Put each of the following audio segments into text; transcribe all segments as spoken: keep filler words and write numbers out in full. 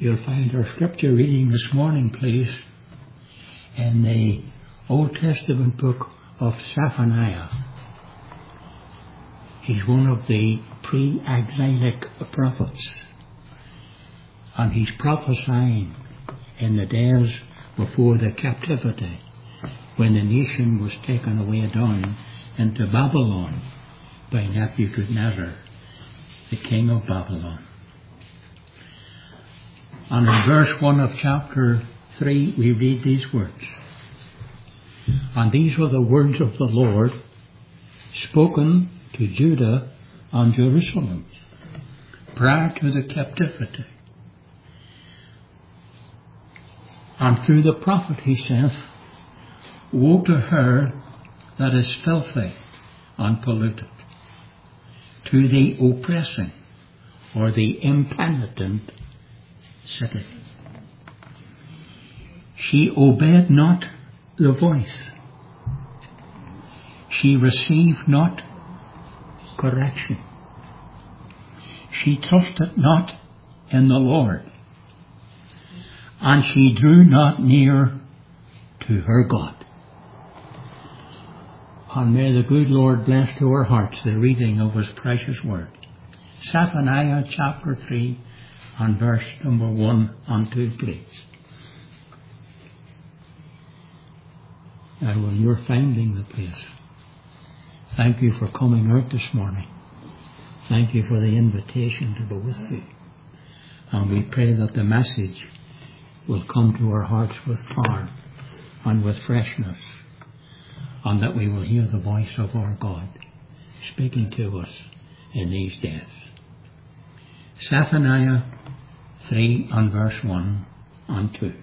You'll find our scripture reading this morning, please, in the Old Testament book of Zephaniah. He's one of the pre-exilic prophets, and he's prophesying in the days before the captivity, when the nation was taken away down into Babylon by Nebuchadnezzar, the king of Babylon. And in verse one of chapter three we read these words. And these were the words of the Lord spoken to Judah and Jerusalem prior to the captivity. And through the prophet he saith, Woe to her that is filthy and polluted, to the oppressing or the impenitent city. She obeyed not the voice. She received not correction. She trusted not in the Lord, and she drew not near to her God. And may the good Lord bless to our hearts the reading of His precious word. Zephaniah chapter three and verse number one and two, please. Now, when you're finding the place, thank you for coming out this morning. Thank you for the invitation to go with you. And we pray that the message will come to our hearts with power and with freshness, and that we will hear the voice of our God speaking to us in these days. Zephaniah three and verse one and two.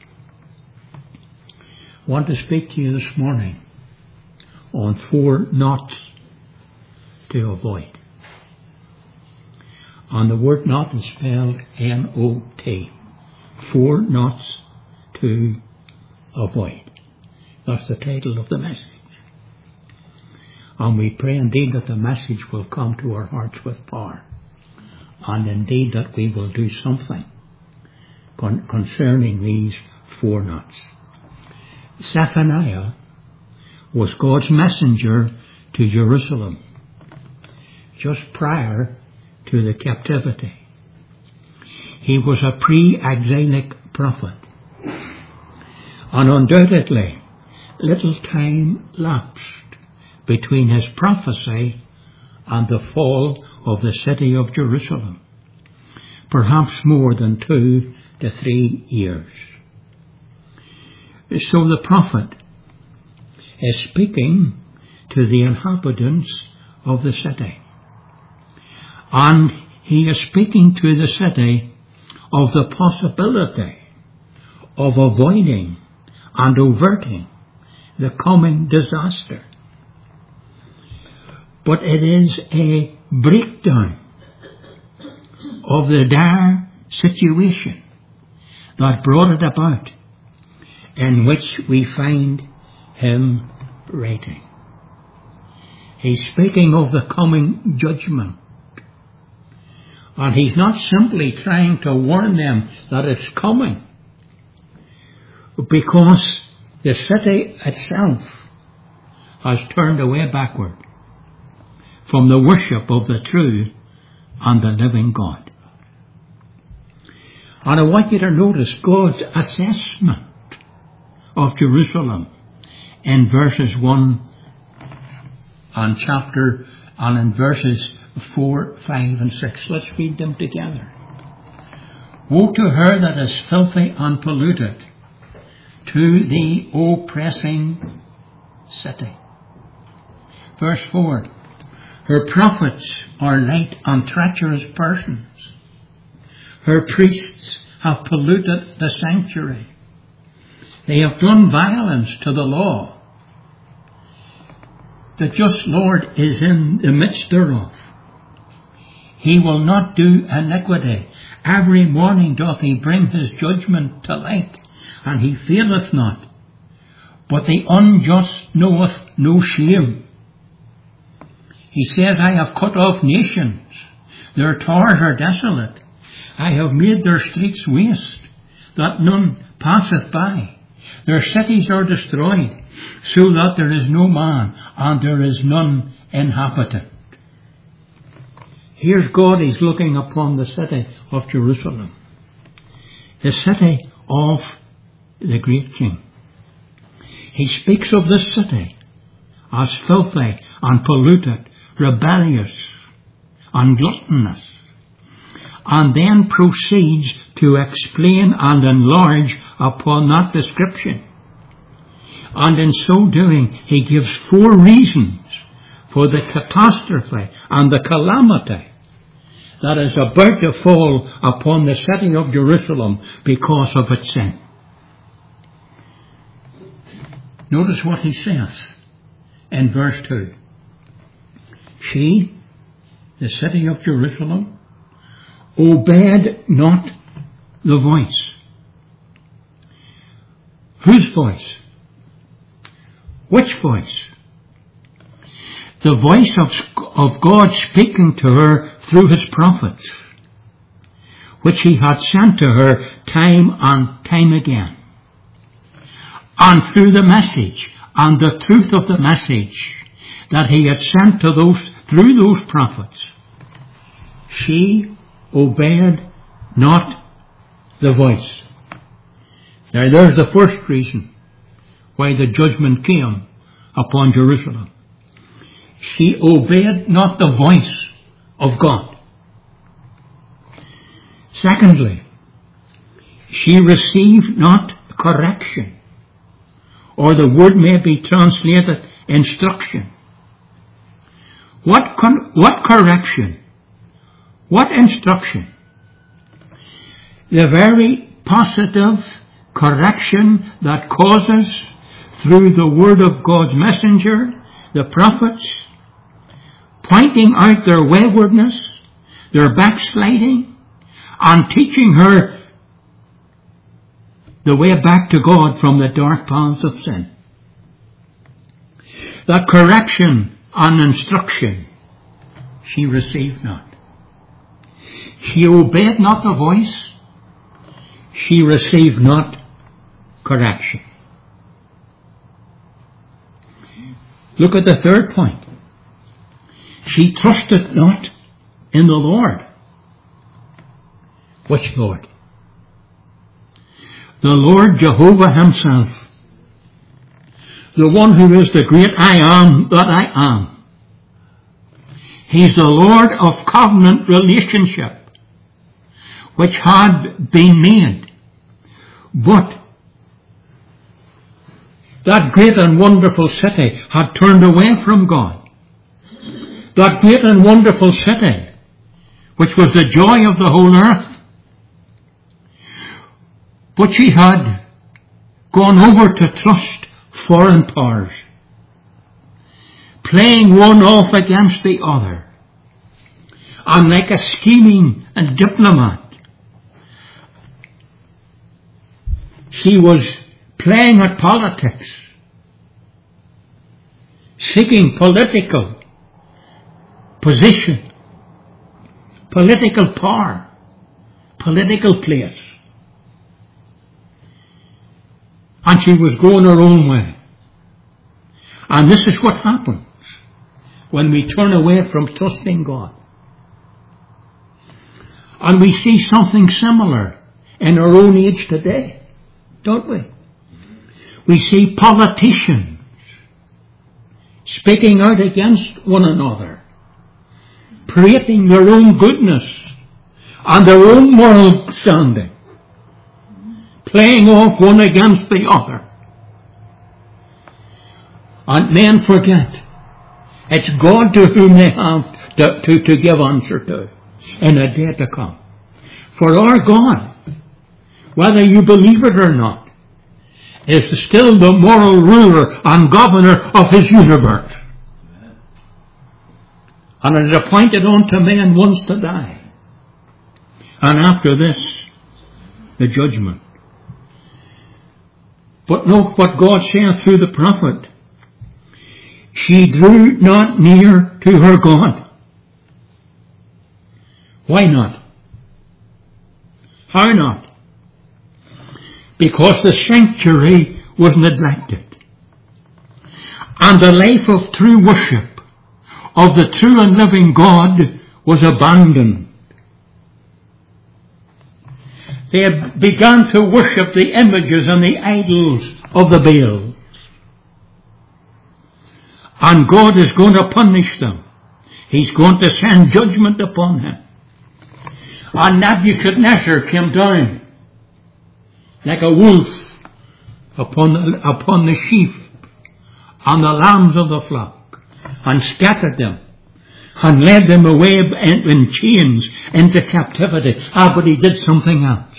I want to speak to you this morning on four nots to avoid. And the word not is spelled N O T. Four nots to avoid. That's the title of the message. And we pray indeed that the message will come to our hearts with power. And indeed that we will do something con- concerning these four nots. Zephaniah was God's messenger to Jerusalem just prior to the captivity. He was a pre-exilic prophet. And undoubtedly, little time lapsed between his prophecy and the fall of the city of Jerusalem. Perhaps more than two to three years. So the prophet is speaking to the inhabitants of the city. And he is speaking to the city of the possibility of avoiding and averting the coming disaster. But it is a breakdown of the dire situation that brought it about, in which we find him writing. He's speaking of the coming judgment. And he's not simply trying to warn them that it's coming, because the city itself has turned away backward from the worship of the true and the living God. And I want you to notice God's assessment of Jerusalem in verses one and chapter and in verses four, five and six. Let's read them together. Woe to her that is filthy and polluted, to the oppressing city. Verse four. Her prophets are light and treacherous persons. Her priests have polluted the sanctuary. They have done violence to the law. The just Lord is in the midst thereof. He will not do iniquity. Every morning doth he bring his judgment to light, and he faileth not. But the unjust knoweth no shame. He says, I have cut off nations. Their towers are desolate. I have made their streets waste. that none passeth by. Their cities are destroyed, so that there is no man, and there is none inhabitant. Here's God, he's looking upon the city of Jerusalem, the city of the great King. He speaks of this city as filthy and polluted, rebellious and gluttonous, and then proceeds to explain and enlarge upon that description. And in so doing, he gives four reasons for the catastrophe and the calamity that is about to fall upon the city of Jerusalem because of its sin. Notice what he says in verse two. She, the city of Jerusalem, obeyed not the voice. Whose voice? Which voice? The voice of, of God speaking to her through his prophets, which he had sent to her time and time again. And through the message and the truth of the message that he had sent to those through those prophets, she obeyed not the voice. Now there's the first reason why the judgment came upon Jerusalem. She obeyed not the voice of God. Secondly, she received not correction, or the word may be translated instruction. What con- what correction? What instruction? The very positive correction that causes, through the word of God's messenger, the prophets, pointing out their waywardness, their backsliding, and teaching her the way back to God from the dark paths of sin. That correction and instruction she received not. She obeyed not the voice. She received not correction. Look at the third point. She trusted not in the Lord. Which Lord? The Lord Jehovah himself. The one who is the great I am that I am. He's the Lord of covenant relationship, which had been made. But that great and wonderful city had turned away from God. That great and wonderful city, which was the joy of the whole earth. But she had gone over to trust foreign powers, playing one off against the other. And like a scheming and diplomat, she was playing at politics, seeking political position, political power, political place. And she was going her own way. And this is what happens when we turn away from trusting God. And we see something similar in our own age today, don't we? We see politicians speaking out against one another, parading their own goodness and their own moral standing, playing off one against the other. And men forget it's God to whom they have to, to, to give answer to in a day to come. For our God, whether you believe it or not, is still the moral ruler and governor of his universe. And it is appointed unto man once to die. And after this, the judgment. But note what God saith through the prophet. She drew not near to her God. Why not? How not? because the sanctuary was neglected. And the life of true worship of the true and living God was abandoned. They had begun to worship the images and the idols of the Baals. And God is going to punish them. He's going to send judgment upon them. And Nebuchadnezzar came down like a wolf upon the, upon the sheep and the lambs of the flock, and scattered them and led them away in, in chains into captivity. Ah, but he did something else.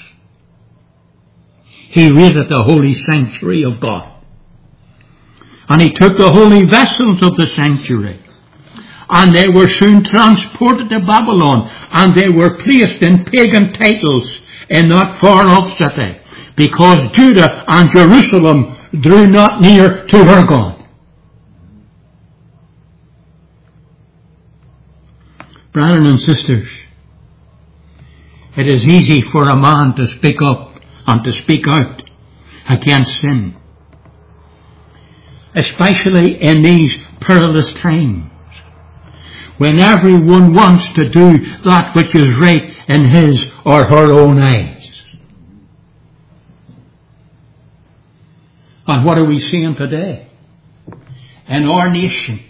He raided the holy sanctuary of God. And he took the holy vessels of the sanctuary. And they were soon transported to Babylon. And they were placed in pagan titles in that far off city. Because Judah and Jerusalem drew not near to her God. Brothers and sisters, it is easy for a man to speak up and to speak out against sin, especially in these perilous times, when everyone wants to do that which is right in his or her own eyes. And what are we seeing today in our nation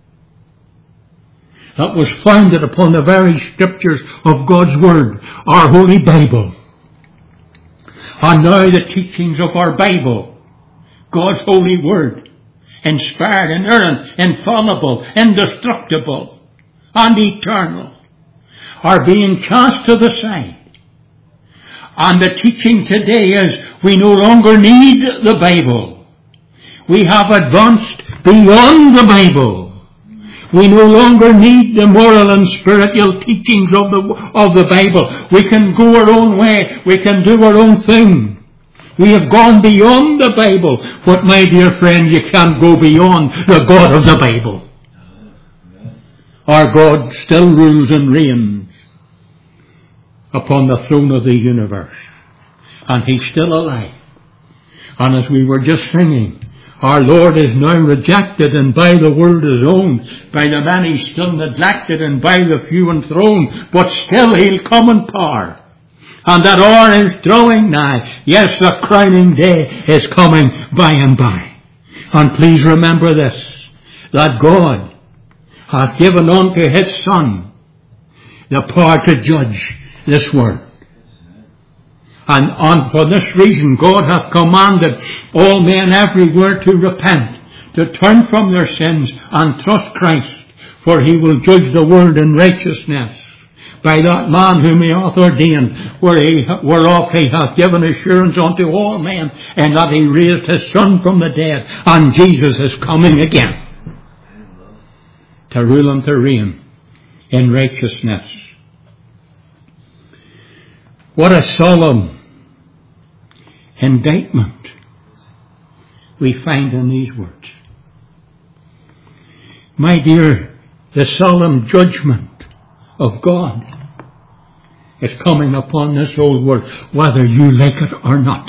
that was founded upon the very scriptures of God's Word, our Holy Bible? And now the teachings of our Bible, God's Holy Word, inspired, inerrant, infallible, indestructible, and eternal, are being cast to the side. And the teaching today is we no longer need the Bible. We have advanced beyond the Bible. We no longer need the moral and spiritual teachings of the, of the Bible. We can go our own way. We can do our own thing. We have gone beyond the Bible. But my dear friend, you can't go beyond the God of the Bible. Our God still rules and reigns upon the throne of the universe. And He's still alive. And as we were just singing, our Lord is now rejected and by the world is owned, by the many still neglected and by the few enthroned, but still He'll come in power. And that hour is drawing nigh. Yes, the crowning day is coming by and by. And please remember this, that God hath given unto His Son the power to judge this world. And on, for this reason God hath commanded all men everywhere to repent, to turn from their sins and trust Christ, for He will judge the world in righteousness by that man whom He hath ordained, where he, whereof He hath given assurance unto all men, and that He raised His Son from the dead, and Jesus is coming again to rule and to reign in righteousness. What a solemn indictment we find in these words. My dear, the solemn judgment of God is coming upon this old world, whether you like it or not.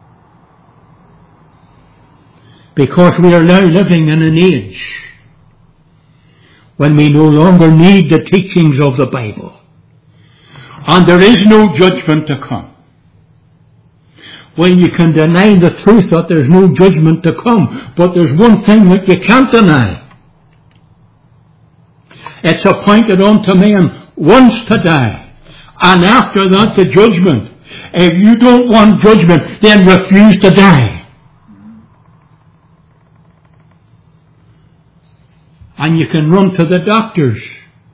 Because we are now living in an age when we no longer need the teachings of the Bible. And there is no judgment to come. Well, you can deny the truth that there's no judgment to come, but there's one thing that you can't deny. It's appointed unto man once to die, and after that the judgment. If you don't want judgment, then refuse to die. And you can run to the doctors,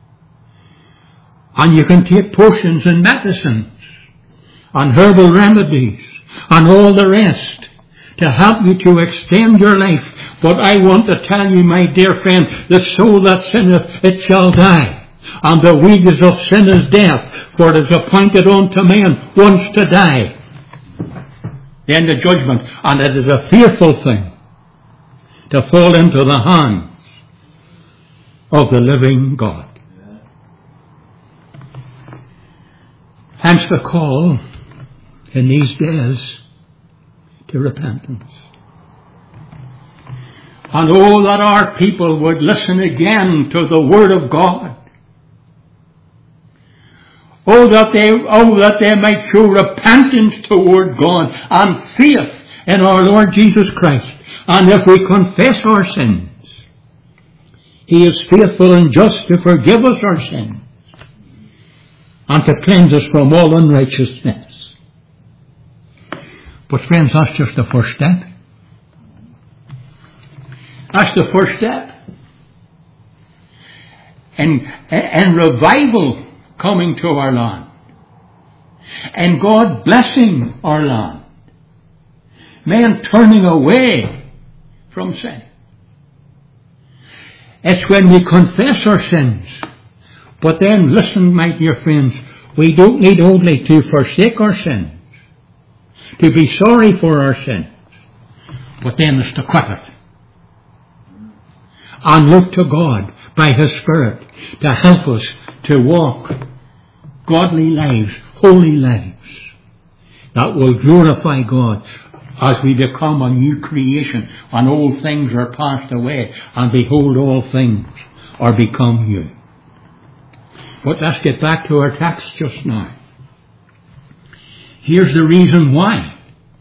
and you can take potions and medicines and herbal remedies and all the rest to help you to extend your life. But I want to tell you, my dear friend, the soul that sinneth, it shall die. And the wages of sin is death, for it is appointed unto man once to die. Then the judgment, and it is a fearful thing to fall into the hands of the living God. Hence the call in these days to repentance. And oh, that our people would listen again to the Word of God. Oh, that they, oh, that they might show repentance toward God and faith in our Lord Jesus Christ. And if we confess our sins, He is faithful and just to forgive us our sins and to cleanse us from all unrighteousness. But friends, that's just the first step. That's the first step. And, and revival coming to our land. And God blessing our land. Men turning away from sin. It's when we confess our sins. But then, listen, my dear friends, we don't need only to forsake our sins, to be sorry for our sins, but then it's to quit it. And look to God by His Spirit to help us to walk godly lives, holy lives, that will glorify God as we become a new creation, and old things are passed away, and behold, all things are become new. But let's get back to our text just now. Here's the reason why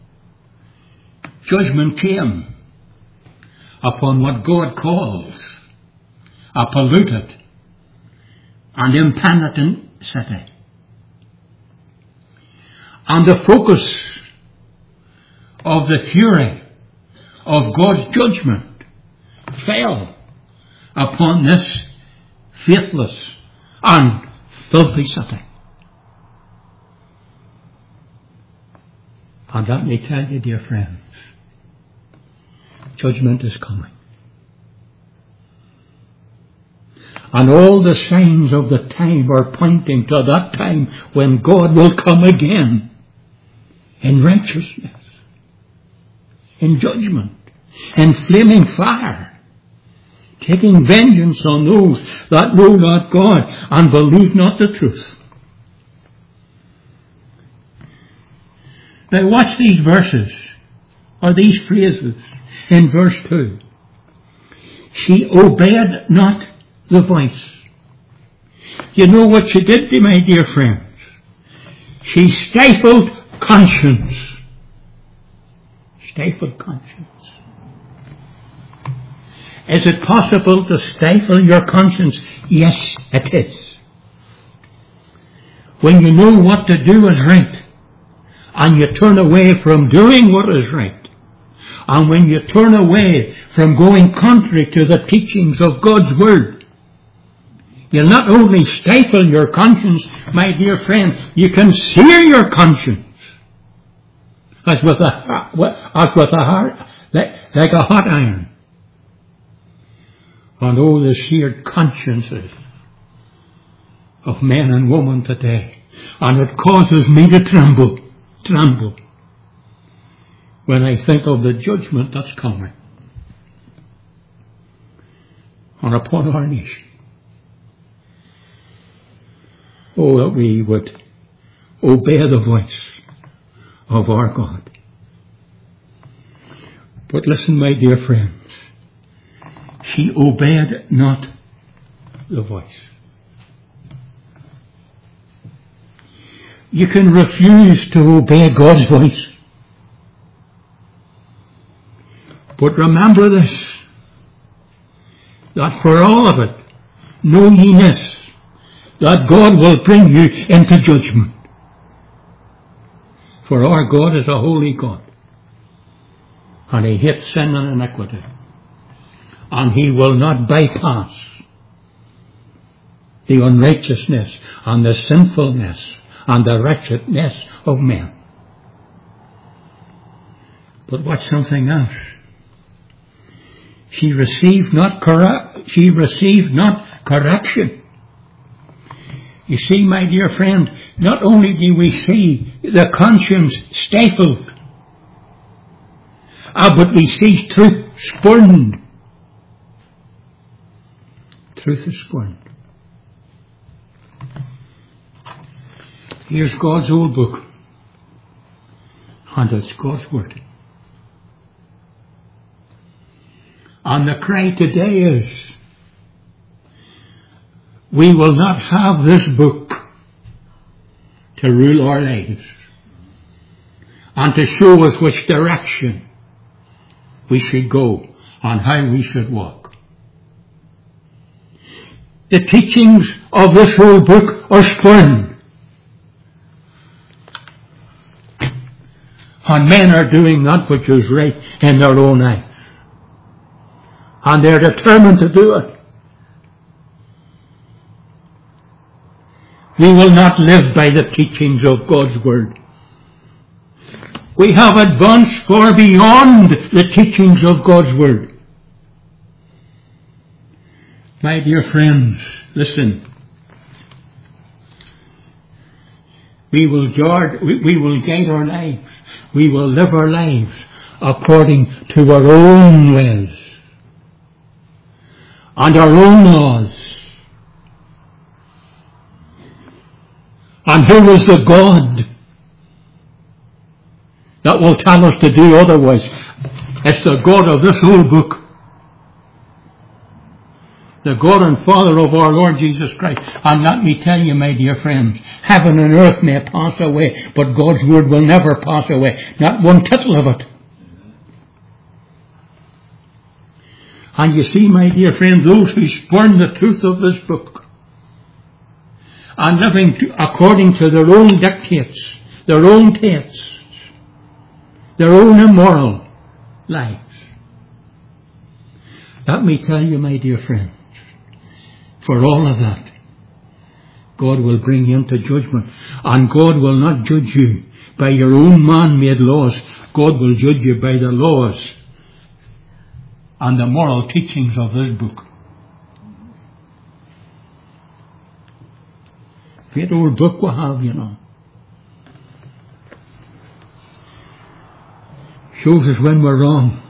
judgment came upon what God calls a polluted and impenitent city. And the focus of the fury of God's judgment fell upon this faithless and filthy city. And let me tell you, dear friends, judgment is coming. And all the signs of the time are pointing to that time when God will come again in righteousness, in judgment, in flaming fire, taking vengeance on those that know not God and believe not the truth. Now watch these verses, or these phrases, in verse two. She obeyed not the voice. You know what she did, my dear friends? She stifled conscience. Stifled conscience. Is it possible to stifle your conscience? Yes, it is. When you know what to do is right, and you turn away from doing what is right, and when you turn away from going contrary to the teachings of God's Word, you'll not only stifle your conscience, my dear friend, you can sear your conscience as with a, as with a heart, like, like a hot iron. And oh, the seared consciences of men and women today. And it causes me to tremble, tremble, when I think of the judgment that's coming on upon our nation. Oh, that we would obey the voice of our God. But listen, my dear friends, she obeyed not the voice. You can refuse to obey God's voice. But remember this, that for all of it, know ye this, that God will bring you into judgment. For our God is a holy God, and He hates sin and iniquity, and He will not bypass the unrighteousness and the sinfulness and the wretchedness of men. But what's something else? She received not corru- she received not correction. You see, my dear friend, not only do we see the conscience stifled, ah, but we see truth spurned. Truth is spurned. Here's God's old book, and it's God's Word. And the cry today is, we will not have this book to rule our lives and to show us which direction we should go and how we should walk. The teachings of this whole book are spurned, and men are doing that which is right in their own eyes, and they're determined to do it. We will not live by the teachings of God's Word. We have advanced far beyond the teachings of God's Word. My dear friends, listen. We will guard, we, we will guide our lives. We will live our lives according to our own ways and our own laws. And who is the God that will tell us to do otherwise? It's the God of this whole book. The God and Father of our Lord Jesus Christ. And let me tell you, my dear friends, heaven and earth may pass away, but God's Word will never pass away. Not one tittle of it. And you see, my dear friends, those who spurn the truth of this book and living to, according to their own dictates, their own tastes, their own immoral lives. Let me tell you, my dear friends, for all of that, God will bring you into judgment. And God will not judge you by your own man-made laws. God will judge you by the laws and the moral teachings of this book. Great old book we have, you know. Shows us when we're wrong.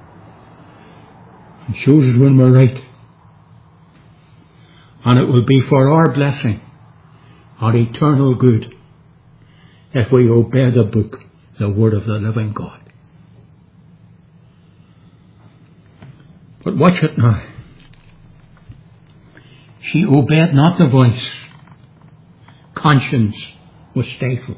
It shows us when we're right. And it will be for our blessing, our eternal good, if we obey the book, the Word of the living God. But watch it now. She obeyed not the voice. Conscience was stifled.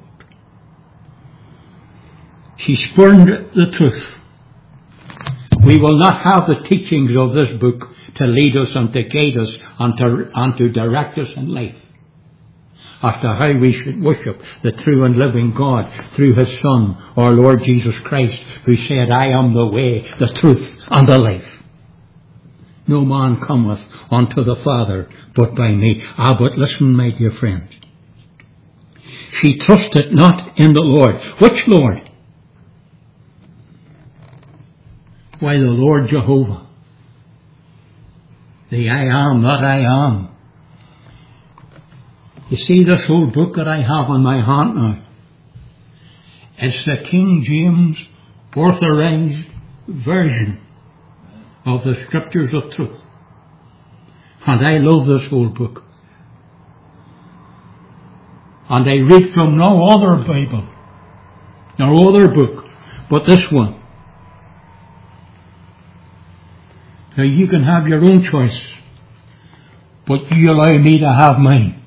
She spurned the truth. We will not have the teachings of this book to lead us and to guide us and to, and to direct us in life as to how we should worship the true and living God through His Son, our Lord Jesus Christ, who said, I am the way, the truth, and the life. No man cometh unto the Father but by me. Ah, but listen, my dear friends. She trusted not in the Lord. Which Lord? Why, the Lord Jehovah. The I am that I am. You see this whole book that I have in my hand now? It's the King James Authorized Version of the Scriptures of Truth. And I love this whole book. And I read from no other Bible, no other book, but this one. Now you can have your own choice, but you allow me to have mine.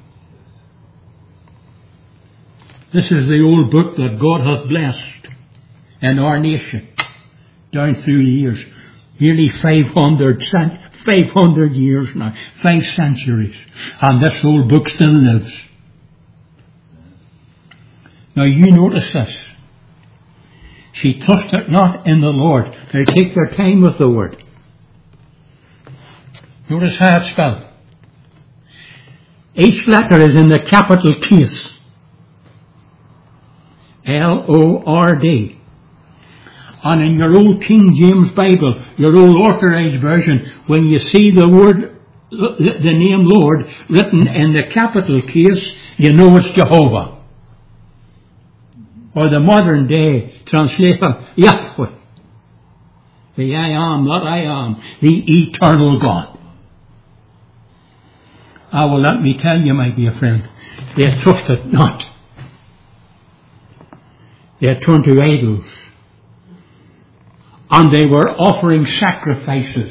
This is the old book that God hath blessed in our nation down through the years. Nearly five hundred, five hundred years now, five centuries, and this old book still lives. Now you notice this. She trusted not in the Lord. Now take your time with the word. Notice how it's spelled. Each letter is in the capital case. L O R D. And in your old King James Bible, your old Authorized Version, when you see the word, the name Lord written in the capital case, you know it's Jehovah. Or the modern day translation, Yahweh. The I am that I am, the eternal God. Ah, well, let me tell you, my dear friend, they trusted not. They turned to idols. And they were offering sacrifices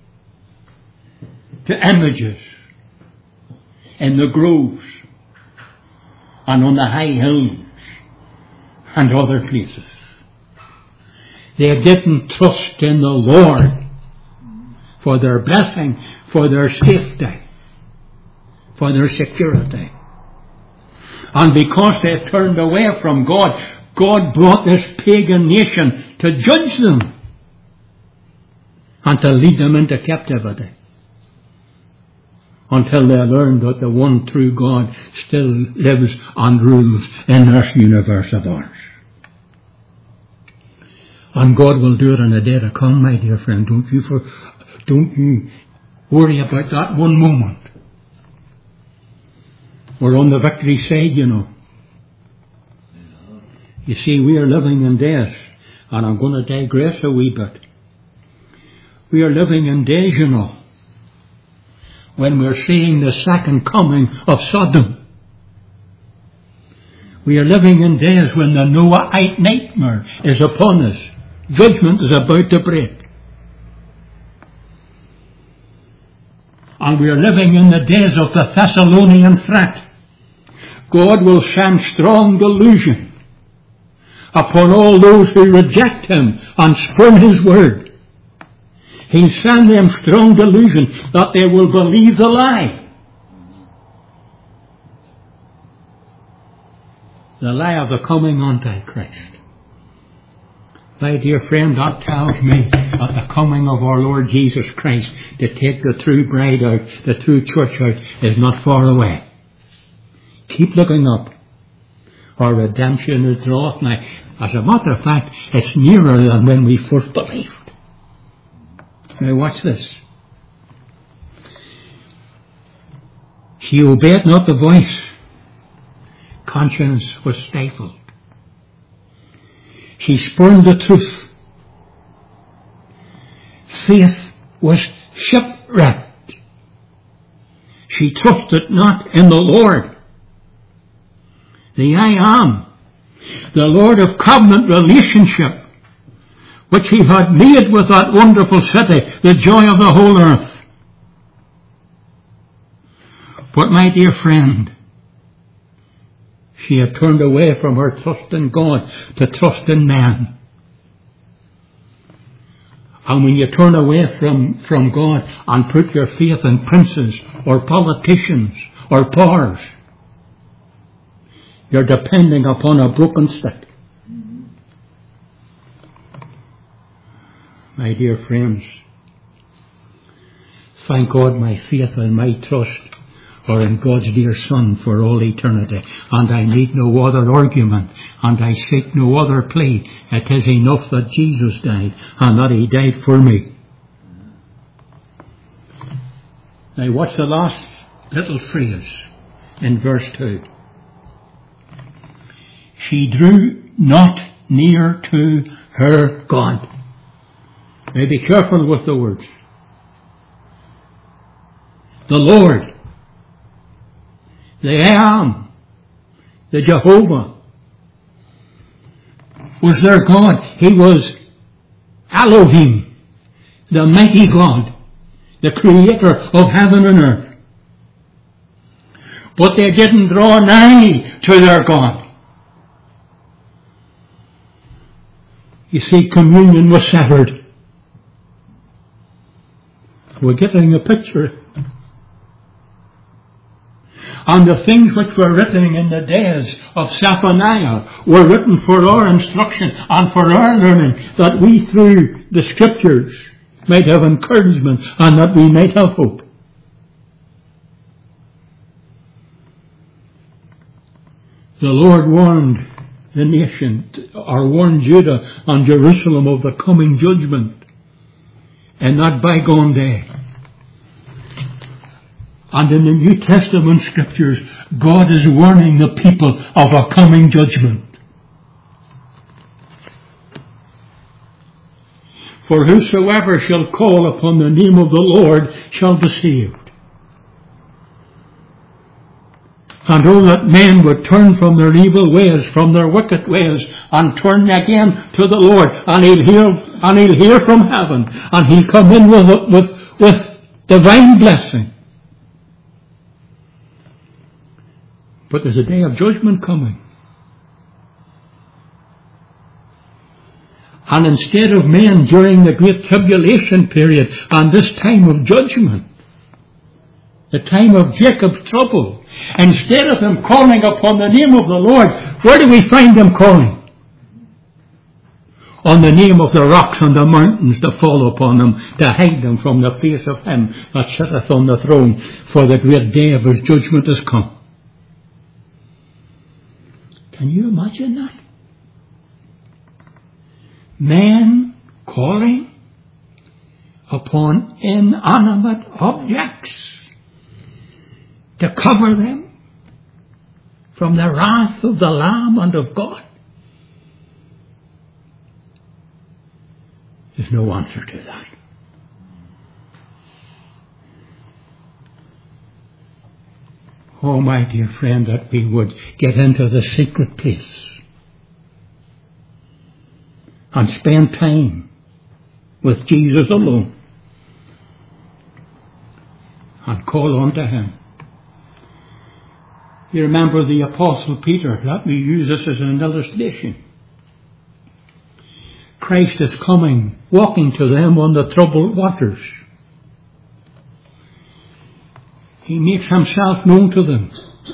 to images in the groves and on the high hills and other places. They didn't trust in the Lord for their blessing, for their safety, for their security. And because they turned away from God, God brought this pagan nation to judge them and to lead them into captivity until they learned that the one true God still lives and rules in this universe of ours. And God will do it in the day to come, my dear friend. Don't you for, don't you worry about that one moment. We're on the victory side, you know. You see, we are living in days, and I'm going to digress a wee bit. We are living in days, you know, when we're seeing the second coming of Sodom. We are living in days when the Noahite nightmare is upon us. Judgment is about to break. And we are living in the days of the Thessalonian threat. God will send strong delusion upon all those who reject Him and spurn His word. He'll send them strong delusion that they will believe the lie. The lie of the coming Antichrist. My dear friend, that tells me that the coming of our Lord Jesus Christ to take the true bride out, the true church out, is not far away. Keep looking up. Our redemption is draweth nigh. As a matter of fact, it's nearer than when we first believed. Now watch this. She obeyed not the voice. Conscience was stifled. She spurned the truth. Faith was shipwrecked. She trusted not in the Lord. The I Am, the Lord of covenant relationship, which He had made with that wonderful city, the joy of the whole earth. But my dear friend, she had turned away from her trust in God to trust in man. And when you turn away from, from God and put your faith in princes or politicians or powers, you're depending upon a broken stick. My dear friends, thank God my faith and my trust are in God's dear Son for all eternity, and I need no other argument, and I seek no other plea. It is enough that Jesus died, and that He died for me. Now what's the last little phrase in verse two? She drew not near to her God. Now be careful with the words. The Lord, the I Am, the Jehovah, was their God. He was Elohim, the mighty God, the creator of heaven and earth. But they didn't draw nigh to their God. You see, communion was severed. We're getting a picture. And the things which were written in the days of Zephaniah were written for our instruction and for our learning, that we through the Scriptures might have encouragement and that we might have hope. The Lord warned the nation, or warned Judah and Jerusalem of the coming judgment in that bygone day. And in the New Testament Scriptures, God is warning the people of a coming judgment. For whosoever shall call upon the name of the Lord shall be saved. And oh, that men would turn from their evil ways, from their wicked ways, and turn again to the Lord. And He'll hear, and He'll hear from heaven, and He'll come in with, with, with divine blessing. But there's a day of judgment coming. And instead of men during the great tribulation period and this time of judgment, the time of Jacob's trouble, instead of them calling upon the name of the Lord, where do we find them calling? On the name of the rocks and the mountains to fall upon them, to hide them from the face of Him that sitteth on the throne, for the great day of His judgment has come. Can you imagine that? Men calling upon inanimate objects to cover them from the wrath of the Lamb and of God. There's no answer to that. Oh, my dear friend, that we would get into the secret place and spend time with Jesus alone and call on to Him. You remember the Apostle Peter. Let me use this as an illustration. Christ is coming, walking to them on the troubled waters. He makes Himself known to them.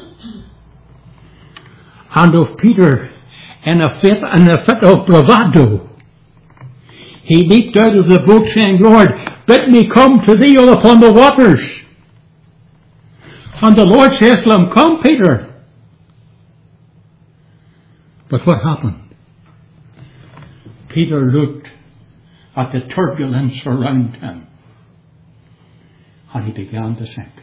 And of Peter, in a fit, in a fit of bravado, he leaped out of the boat saying, Lord, bid me come to Thee upon the waters. And the Lord says to him, come, Peter. But what happened? Peter looked at the turbulence around him, and he began to sink.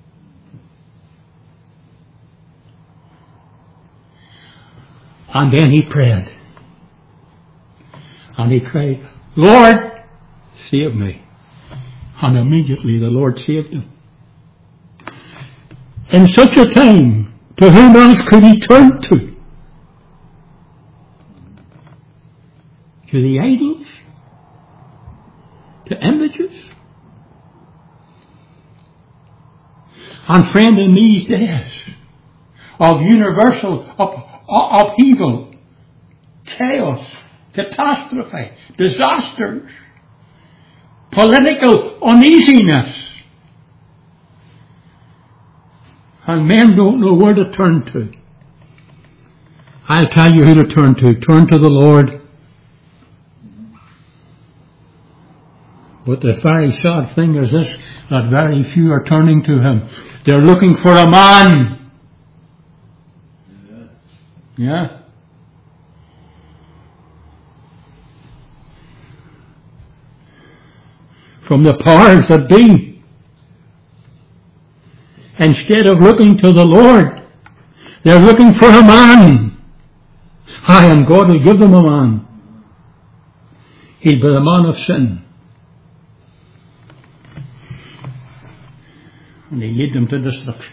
And then he prayed. And he cried, Lord, save me. And immediately the Lord saved him. In such a time, to whom else could he turn to? To the idols? To images? And friend, in these days of universal up, upheaval, chaos, catastrophe, disasters, political uneasiness, and men don't know where to turn to, I'll tell you who to turn to. Turn to the Lord. But the very sad thing is this, that very few are turning to Him. They're looking for a man. Yeah. From the powers that be. Instead of looking to the Lord, they're looking for a man. Aye, and God will give them a man. He'll be the man of sin. And He'll lead them to destruction.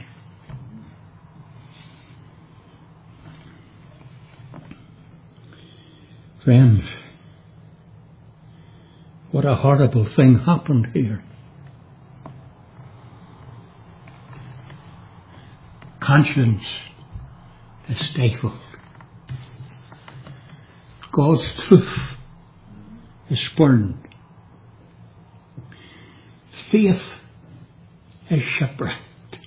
Friends, what a horrible thing happened here. Conscience is stifled. God's truth is spurned. Faith is shipwrecked.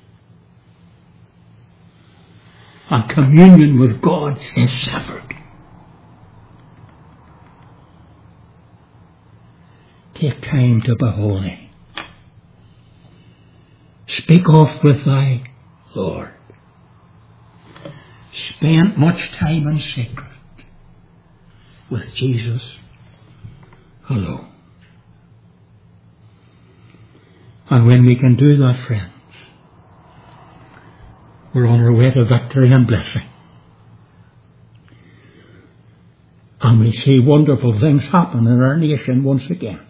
And communion with God is severed. Take time to be holy. Speak oft with thy Lord. Spend much time in secret with Jesus alone. And when we can do that, friends, we're on our way to victory and blessing. And we see wonderful things happen in our nation once again.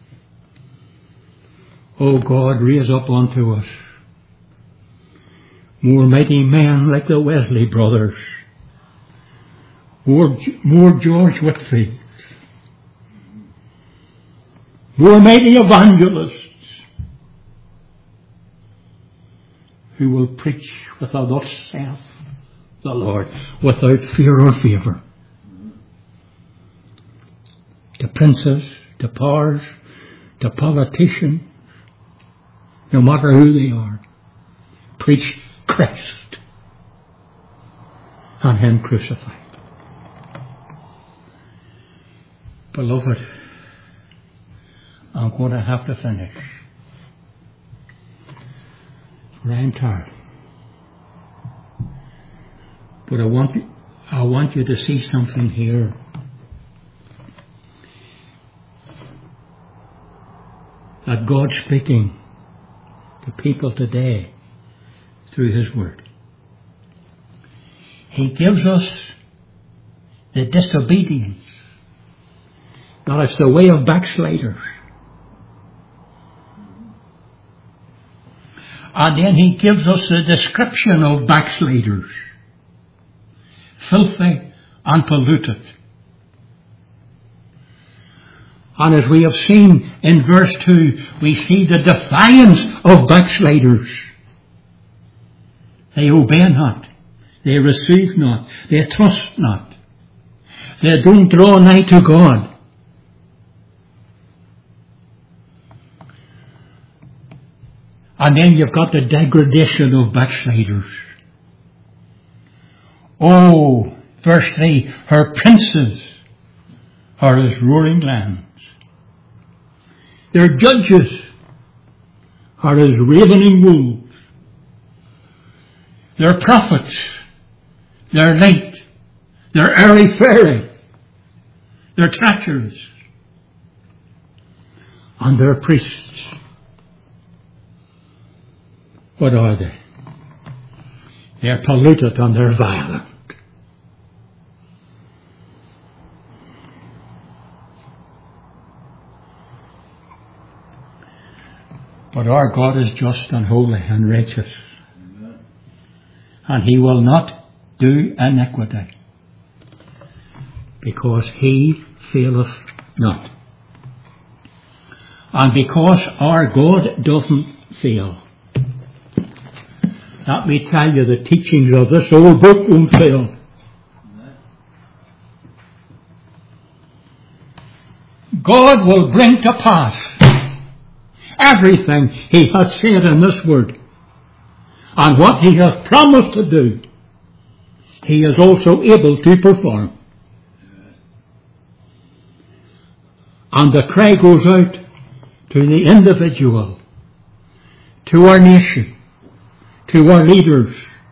Oh God, raise up unto us more mighty men like the Wesley brothers, more, more George Whitfield, more mighty evangelists who will preach without thus saith the Lord, without fear or favour. To princes, to powers, to politicians, no matter who they are, preach Christ and Him crucified. Beloved, I'm going to have to finish. For I'm tired. But I want you, I want you to see something here. That God's speaking to people today through His Word. He gives us the disobedience. That it's the way of backsliders. And then He gives us the description of backsliders. Filthy and polluted. And as we have seen in verse two, we see the defiance of backsliders. They obey not. They receive not. They trust not. They don't draw nigh to God. And then you've got the degradation of backsliders. Oh, verse three, her princes are as roaring lions. Their judges are as ravening wolves. Their prophets, their light, their airy fairy, their treacherous, and their priests. What are they? They're polluted and they're violent. But our God is just and holy and righteous. Amen. And He will not do iniquity, because He faileth not. And because our God doesn't fail, let me tell you, the teachings of this old book won't fail. God will bring to pass everything He has said in this word. And what He has promised to do, He is also able to perform. And the cry goes out to the individual, to our nation, to our leaders.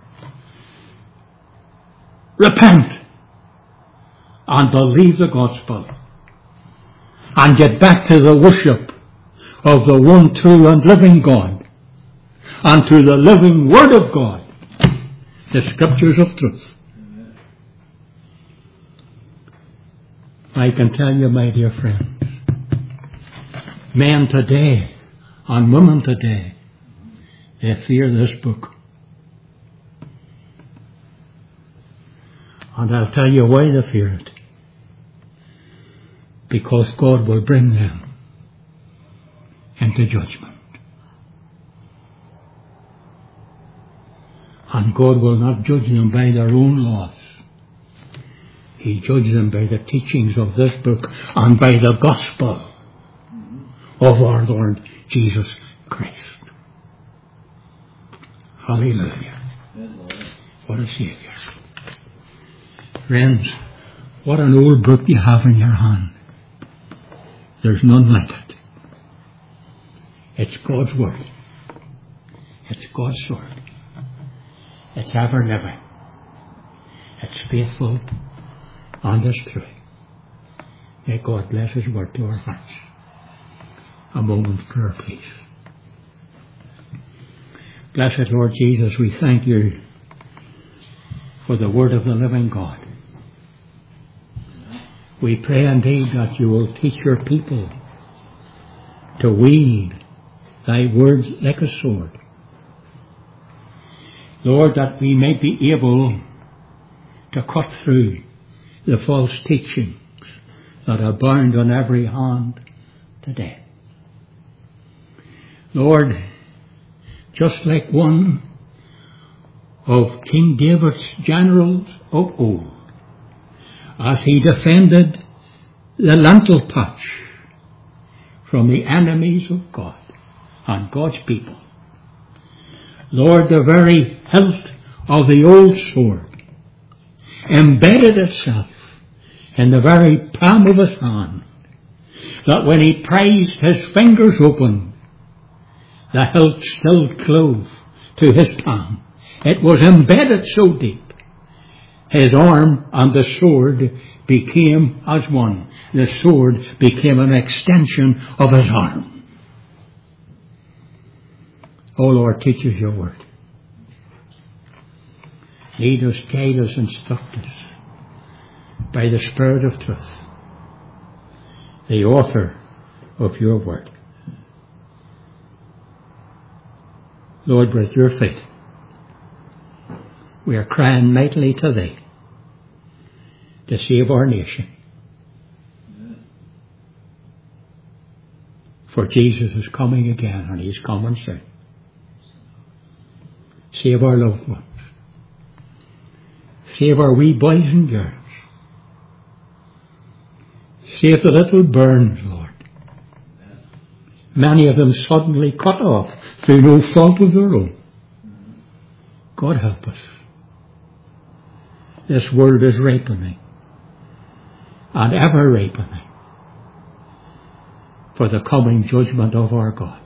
Repent and believe the gospel and get back to the worship of the one true and living God and to the living Word of God, the Scriptures of truth. I can tell you, my dear friends, men today and women today, they fear this book. And I'll tell you why they fear it. Because God will bring them into judgment. And God will not judge them by their own laws. He judges them by the teachings of this book and by the gospel of our Lord Jesus Christ. Hallelujah. What a Saviour. Friends, what an old book you have in your hand. There's none like it. It's God's Word. It's God's Word. It's ever living. It's faithful and it's true. May God bless His Word to our hearts. A moment's prayer, please. Blessed Lord Jesus, we thank You for the Word of the living God. We pray indeed that You will teach Your people to wield Thy words like a sword. Lord, that we may be able to cut through the false teachings that abound on every hand today. Lord, just like one of King David's generals of old, as he defended the lentil patch from the enemies of God and God's people. Lord, the very hilt of the old sword embedded itself in the very palm of his hand, that when he prized his fingers open, the hilt still clove to his palm. It was embedded so deep. His arm and the sword became as one. The sword became an extension of his arm. O Lord, teach us your word. Lead us, guide us, instruct us by the Spirit of truth, the author of your word. Lord, with your faith, we are crying mightily to thee to save our nation. For Jesus is coming again, and he's coming soon. Save our loved ones. Save our wee boys and girls. Save the little burns, Lord. Many of them suddenly cut off through no fault of their own. God help us. This world is ripening, and ever ripening, for the coming judgment of our God.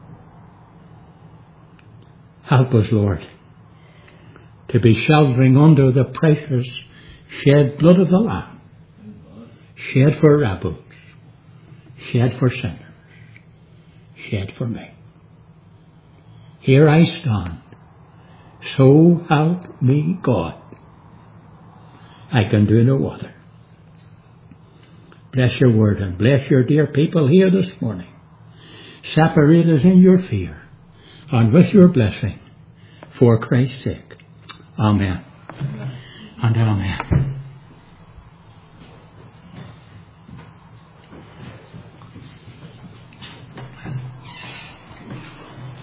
Help us, Lord, to be sheltering under the precious shed blood of the Lamb, shed for rebels, shed for sinners, shed for me. Here I stand. So help me God. I can do no other. Bless your word and bless your dear people here this morning. Separate us in your fear and with your blessing for Christ's sake. Amen. Amen. And amen.